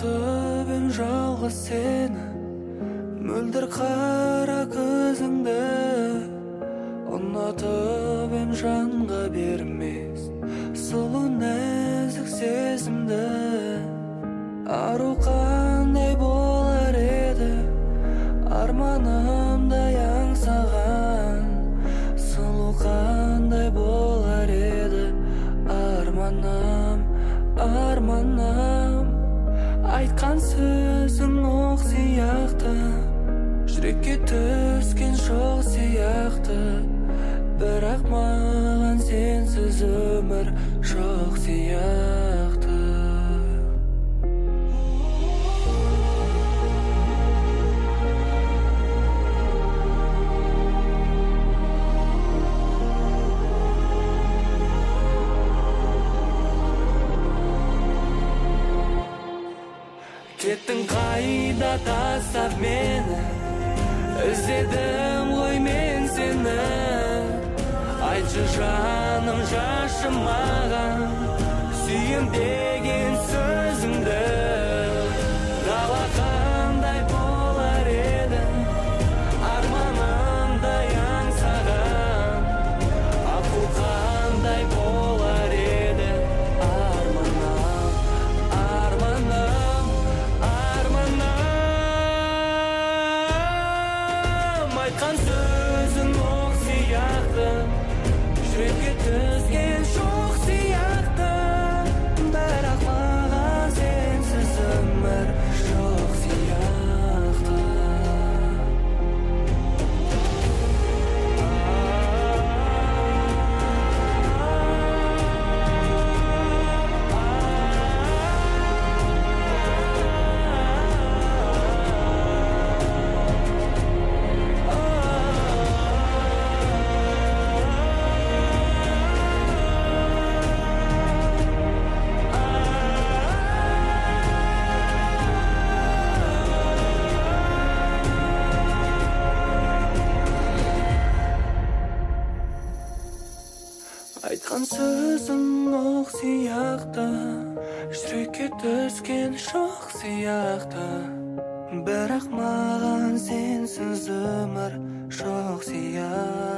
ұнатып ем жалғыз сені, мөлдір қара көзіңді. Ұнатып ем жанға бермес сұлу нәзік сезімді. Ару қандай болар еді арманымдай аңсаған, сұлу қандай болар еді арманым, арманым. Айтқан сөзің оқ сияқты, жүрекке түскен шоқ сияқты, бірақ маған сенсіз өмір жоқ сияқты. Кеттің қайда тастап мені, іздедім ғой мен сені. Айтшы жаным жашы маған, сүйем деген сөзіңді. Дала қандай болар еді арманымдай аңсаған, аққу қандай болар еді арманым, арманым, арманым. Айтқан сөзің оқ сияқты, жүрекке түскен шоқ сияқты, бірақ маған сенсіз өмір жоқ сияқты. Айтқан сөзің оқ сияқты, жүрекке түскен шоқ сияқты, бірақ маған сенсіз өмір жоқ сияқты.